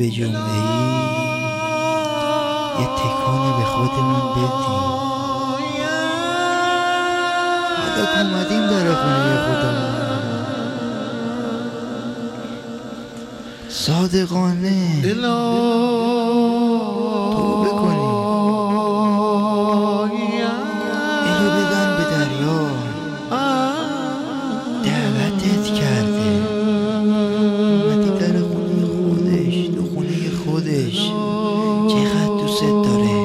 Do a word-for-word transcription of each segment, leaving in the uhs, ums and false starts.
به جمعه‌ای یه تکونی به خودمون بدیم. حالا که اومدیم در خونه خودمون صادقانه توبه کنیم، اینو بدن به دریا دعوتت کرده، اومدی در خونه خودش، تو خونه خودش، چقدر دوست داره.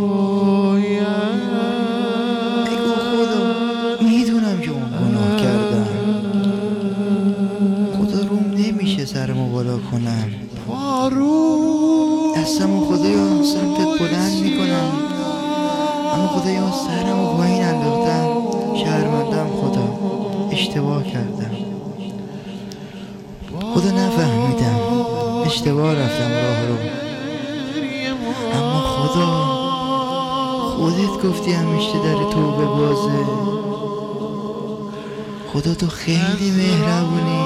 بگو خدا میدونم که اون گناه کردم، خدا روم نمیشه سرمو بالا کنم، دستمو خدایا سمتت بلند میکنم، اما خدایا سرمو پایین انداختم، شرمندم خدا، اشتباه کردم، خدا نفهمیدم، اشتباه رفتم راه رو، اما خدا خودت گفتی همیشه در توبه بازه. خدا تو خیلی مهربونی،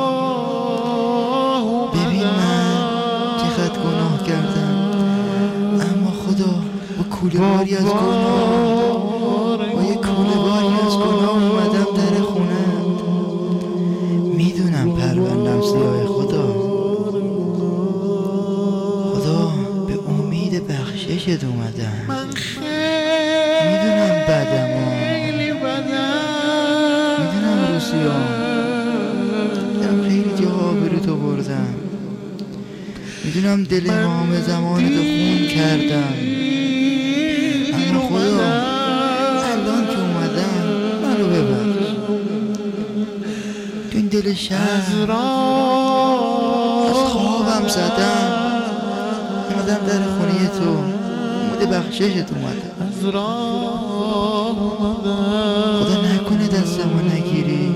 ببین من چقدر گناه کردم، اما خدا با کوله باری از گناه، با یه کوله باری از گناه اومدم در خونت. میدونم پروندم سیاه خدا، خدا به امید بخششت اومدم، میدونم بدم ها، میدونم روسیام، میدونم خیلی جاها آبرو بردم، میدونم دل امام زمان تو خون کردم، اما خدا الان که اومدم منو ببخش. تو این دل شهر از خوابم زدم، اومدم در خونه تو، امید بخششت اومدم. خدا نکنه دستمو نگیری،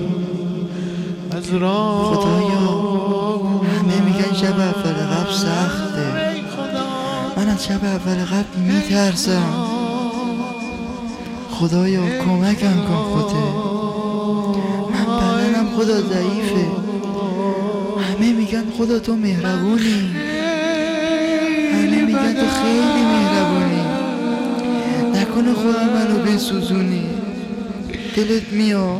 خدایا همه میگن شب اول قبل سخته، من از شب اول قبل میترسم، خدایا کمکم کن خودت، من بدنم خدا ضعیفه، همه میگن خدا تو مهربونی، همه میگن تو خیلی مهربونی، نکنه خدا منو بسوزونی، دلت میاد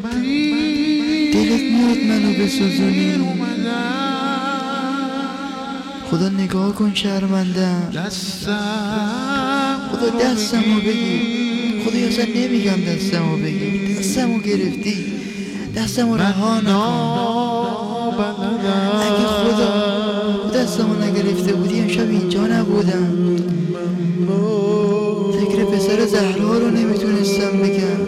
دلت میاد منو بسوزونی، خدا نگاه کن شرمندم، خدا دستمو بگیر، خدا یا اصلا نمیگم دستمو بگیر، دستمو گرفتی، دستمو رها نکن. اگه خدا دستمو نگرفته بودی امشب اینجا نبودم، ذکر پسر زهرا رو نمیتونستم بگم.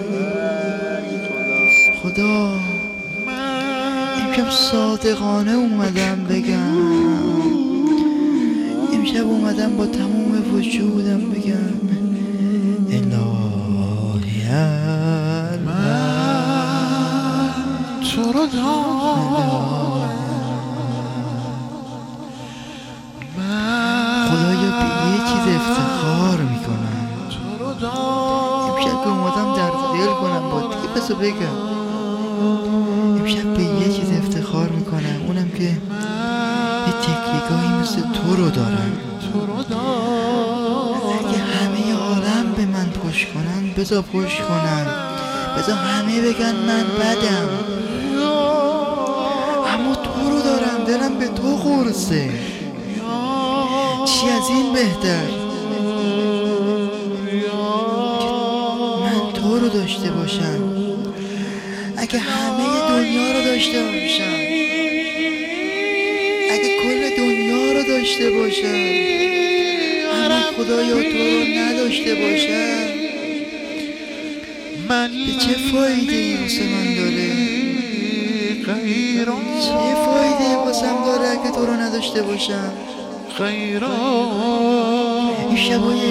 خدا امشب صادقانه اومدم بگم، امشب اومدم با تموم وجودم بگم الهی من تو رو دارم، خدایا به یه چیز افتخار میکنم، امشب که اومدم در دل کنم با دیگه بسو بگم، امشب به یه چیز افتخار میکنم، اونم که یه تکیگاهی مثل تو رو دارم. اگه همه عالم به من پشت کنن بذار پشت کنن، بذار همه بگن من بدم، اما تو رو دارم، دلم به تو قرصه، چی از این بهتر من تو رو داشته باشم. اگه همه دنیا رو داشته باشم، اگه کل دنیا رو داشته باشم، اما خدایا تو رو نداشته باشم، به چه فایده ای واسه من داره؟ چه فایده ای واسم داره اگه تو رو نداشته باشم؟ این شبای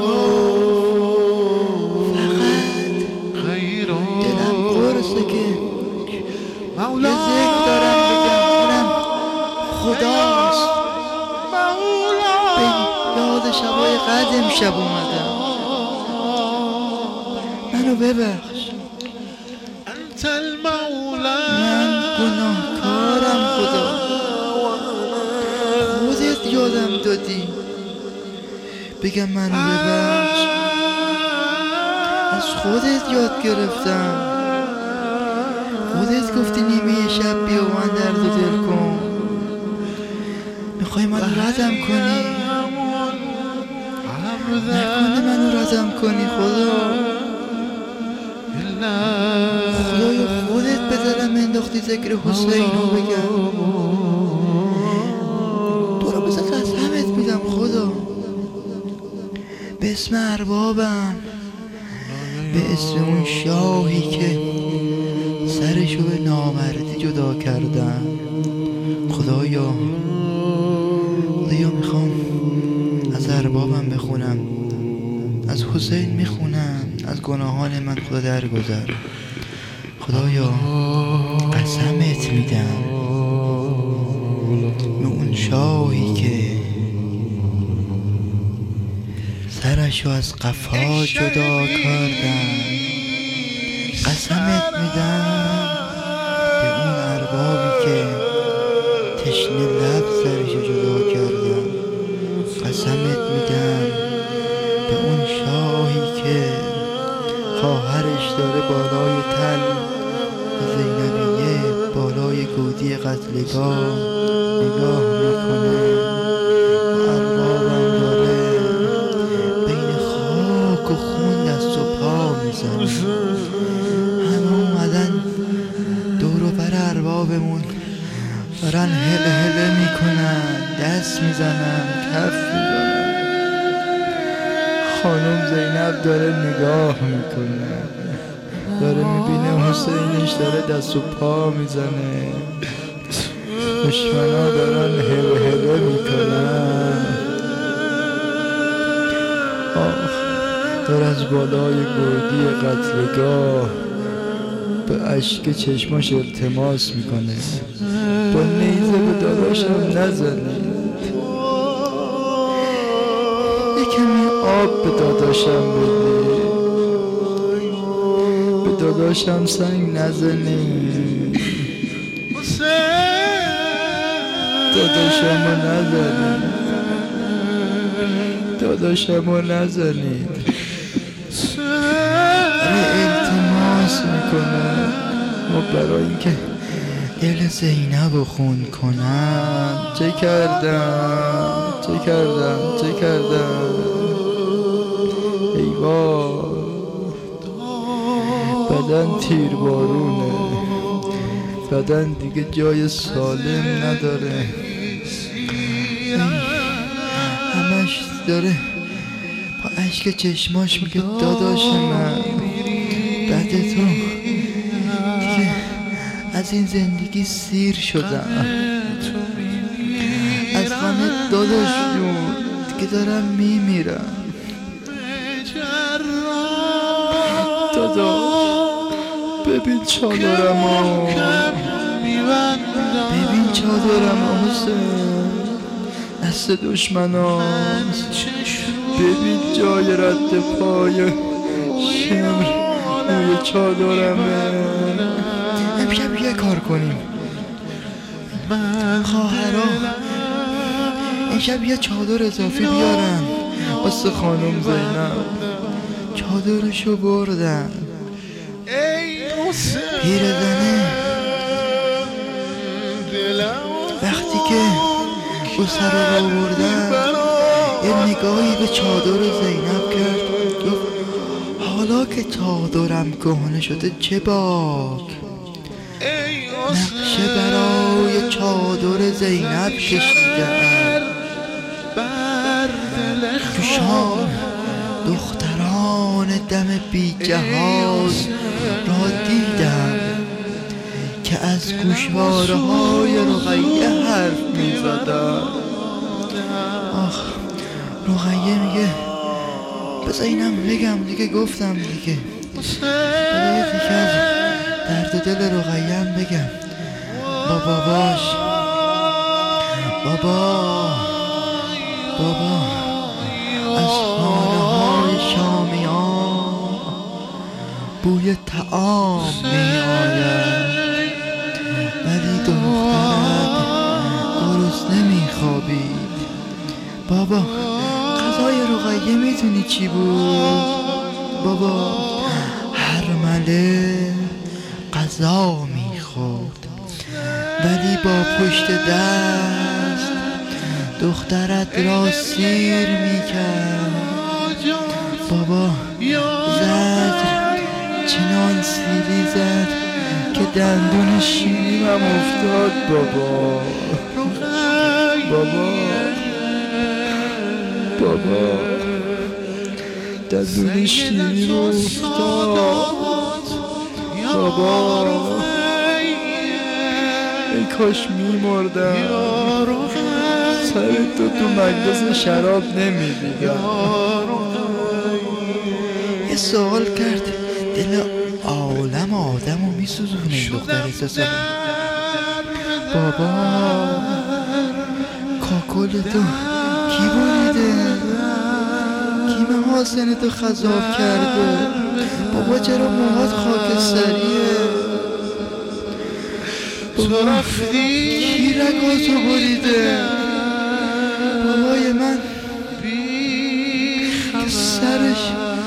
اعتکاف فقط دلم قرصه که یه ذکر دارم بگم، اونم خداست، به یاد شبای قدر امشب اومدم، منو ببخش، من گناهکارم خدا، خودت یادم دادی بگم منو ببخش، از خودت یاد گرفتم، خودت گفتی نیمه شب بیا و من درد و دل کن. میخوای منو ردم کنی؟ نکنه منو ردم کنی خدا. خدایا خودت به دلم انداختی ذکر حسینو بگم، تو رو بذار قسمت میدم خدا، به اسم اربابم، به اسم اون شاهی که سرشو به نامردی جدا کردن. خدایا خدایا میخوام از اربابم بخونم، از حسین میخونم، از گناهان من خدا درگذر. خدایا قسمت میدم به اون شاهی که سرشو از قفا جدا کردن، قسمت میدم به اون اربابی که تشنه لب سرشو جدا کردن، قسمت میدم به اون شاهی که خواهرش داره بالای تل زینبیه بالای گودی قتلگاه نگاه میکنه و اربابم داره بین خاک و خون دست و پا میزنه. همه اومدن دورو بر اربابمون دارن هله هله میکنن، دست میزنن، کف میزنن. خانم زینب داره نگاه میکنه، داره میبینه حسینش داره دست و پا میزنه، دشمنا دارن هله هله میکنن. آخ دار از بالای گودی قتلگاه به اشک چشماش التماس میکنه، با نیزه به داداشم نزنید، یکمی آب به داداشم بدید، به داداشم سنگ نزنید، داداشمو نزنید، داداشمو نزنید. التماس میکنه و برای اینکه دل زینب رو خون کنم. چه کردم چه کردم چه کردم ای وای، بدن تیر بارونه، بدن دیگه جای سالم نداره، همش داره با اشک چشماش میگه داداش من بعد تو دیگه از این زندگی سیر شدم، از غم داداش جون دیگه دارم میمیرم. داداش ببین چادرمو، ببین چادرمو حسین، دست دشمناست، ببین جای رد پای شمر روی چادرمه. امشب یه کار کنیم خواهرها، امشب یه چادر اضافی بیارن واسه خانم زینب. چادرشو بردن، پیرزنه وقتی که او سر رو بردن یه نگاهی به چادر زینب کرد، گفت حالا که چادرم کهنه شده چه باک، نقشه برای چادر زینب کشیدم. تو شام دختران دم بی جهاز را دیدم که از گوشواره های رقیه حرف می زدن. آخ رقیه میگه بذار اینم بگم دیگه، گفتم دیگه بذار یه دیگه از درد دل رقیه هم بگم. با باباش بابا بابا از خانه های شامیان بوی طعام می آید، ولی دخترت گرسنه می خوابید، بابا غذای رقیه میدونی چی بود؟ بابا هر مله غذا میخورد ولی با پشت دست دخترت را سیر میکرد. بابا زد چنان سیلی زد که دندون شیریم هم افتاد. بابا بابا بابا دندون شیریم افتاد. بابا ای کاش میمردم، سر تو تو مجلس شراب نمیدیدم. یه سوال کرد دل عالم آدم رو میسوزونه این دختر سه بابا کاکل تو کی بریده؟ کی محاسن تو خذاب کرده؟ بابا چرا موهات خاکستریه؟ بابا کی رگاتو بریده؟ بابای من که سرش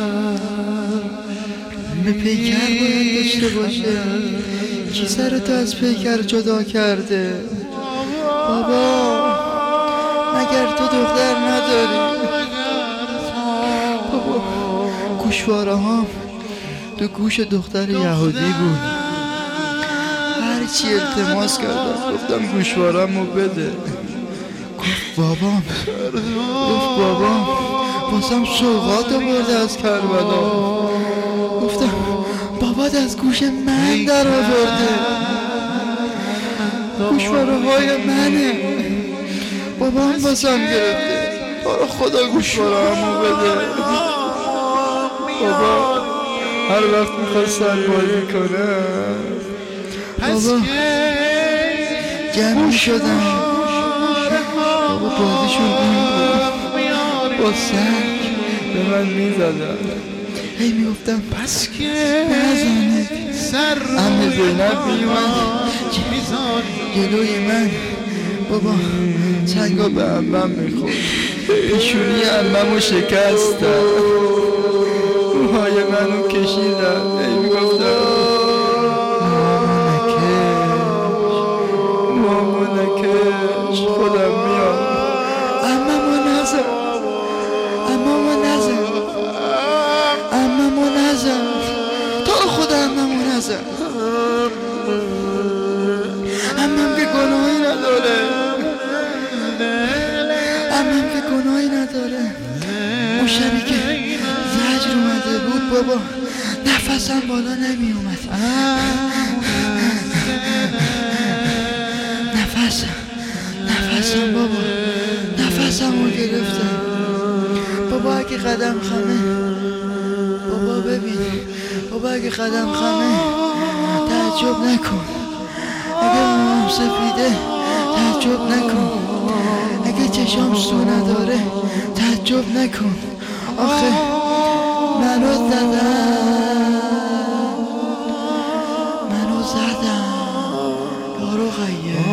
به پیکر باید داشته باشه، کی سرتو از پیکر جدا کرده؟ بابا مگر تو دختر نداری؟ بابا گوشواره ها تو گوش دختر یهودی بود، هرچی التماس کردم گفتم گوشوارمو بده، گفت بابام گفت بابام بازم سوغات آورده از کربلا. گفتم بابات از گوش من در آورده، گوشواره های منه، بابام بازم گرفته، برای خدا گوشواره‌مو بده. بابا هر وقت میخواستن بازی کنم بابا جمع شدن، بابا بازیشون این بود، با سنگ به من میزدن، هی میگفتم پس که نزنه. عمه زینب میومد جلوی من، بابا سنگا به عمم میخورد، پیشونی عممو شکستن، موهای منو کشیدن، هی میگفتم مامو نکش خودم میام. عممو نزن عممو نزن عممو نزن تو خدا عممو نزن. عمم که گناهی نداره، عمم که گناهی نداره. اون شبی که زجر اومده بود بابا نفسم بالا نمی اومد، نفسم نفسم بابا نفسم رو گرفتم. بابا اگه قدم خمه، بابا ببین بابا اگه قدم خمه تعجب نکن، اگه موام سفیده تعجب نکن، اگه چشام سو نداره تعجب نکن. آخه منو زدم منو زدم یا رقیه